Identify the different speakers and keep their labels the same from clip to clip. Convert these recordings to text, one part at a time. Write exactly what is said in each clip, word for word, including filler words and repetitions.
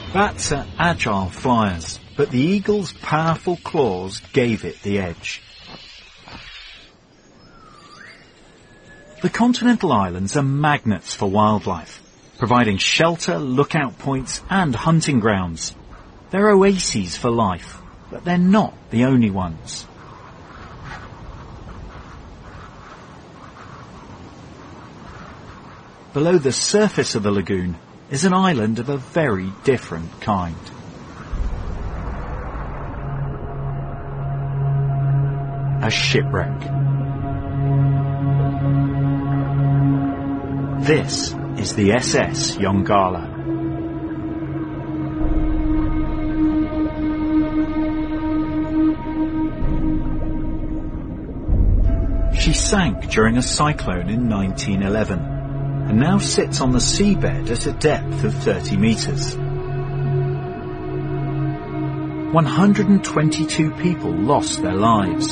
Speaker 1: Bats are agile flyers, but the eagle's powerful claws gave it the edge. The continental islands are magnets for wildlife, providing shelter, lookout points and hunting grounds. They're oases for life, but they're not the only ones. Below the surface of the lagoon is an island of a very different kind. A shipwreck. This is the S S Yongala. She sank during a cyclone in nineteen eleven and now sits on the seabed at a depth of thirty metres. one hundred twenty-two people lost their lives.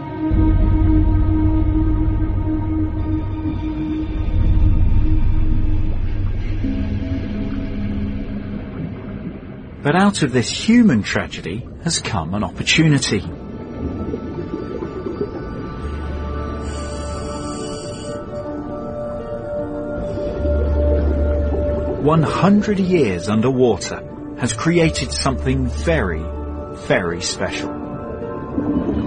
Speaker 1: But out of this human tragedy has come an opportunity. one hundred years underwater has created something very, very special.